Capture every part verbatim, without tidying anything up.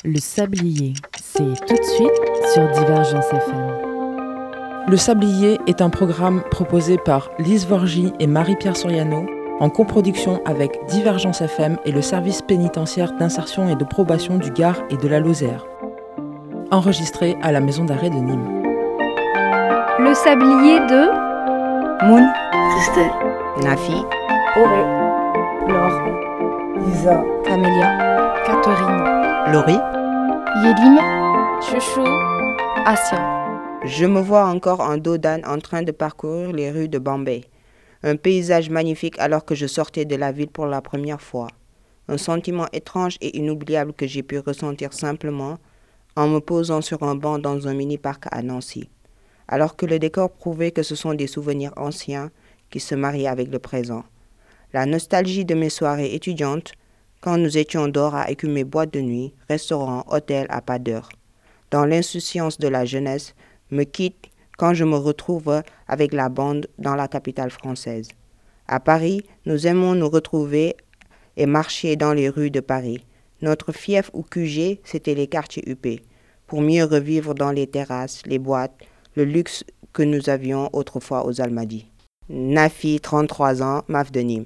Le Sablier, c'est tout de suite sur Divergence F M. Le Sablier est un programme proposé par Lise Vorgy et Marie-Pierre Soriano en coproduction avec Divergence F M et le service pénitentiaire d'insertion et de probation du Gard et de la Lozère. Enregistré à la maison d'arrêt de Nîmes. Le Sablier de Moon, Christelle, Nafi, Auré, Laure, Lisa, Camélia, Catherine, Laurie, Yélim, Chouchou, Asia. Je me vois encore en dos d'âne en train de parcourir les rues de Bombay. Un paysage magnifique alors que je sortais de la ville pour la première fois. Un sentiment étrange et inoubliable que j'ai pu ressentir simplement en me posant sur un banc dans un mini-parc à Nancy. Alors que le décor prouvait que ce sont des souvenirs anciens qui se marient avec le présent. La nostalgie de mes soirées étudiantes, quand nous étions dehors à écumer boîte de nuit, restaurants, hôtels à pas d'heure. Dans l'insouciance de la jeunesse, me quitte quand je me retrouve avec la bande dans la capitale française. À Paris, nous aimons nous retrouver et marcher dans les rues de Paris. Notre fief ou Q G, c'était les quartiers U P, pour mieux revivre dans les terrasses, les boîtes, le luxe que nous avions autrefois aux Almadies. Nafi, trente-trois ans, M A F de Nîmes.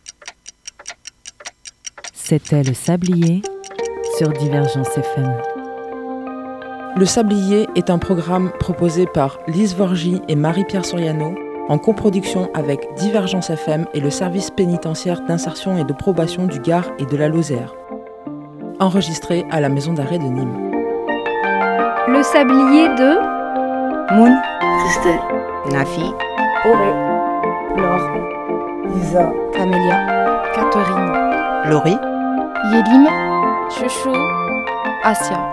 C'était Le Sablier sur Divergence F M. Le Sablier est un programme proposé par Lise Vorgy et Marie-Pierre Soriano en coproduction avec Divergence F M et le service pénitentiaire d'insertion et de probation du Gard et de la Lozère. Enregistré à la maison d'arrêt de Nîmes. Le Sablier de Moon, Christelle, Nafi, Auré, Laure, Lisa, Camélia, Catherine, Laurie, Yélim, Chouchou, Asia.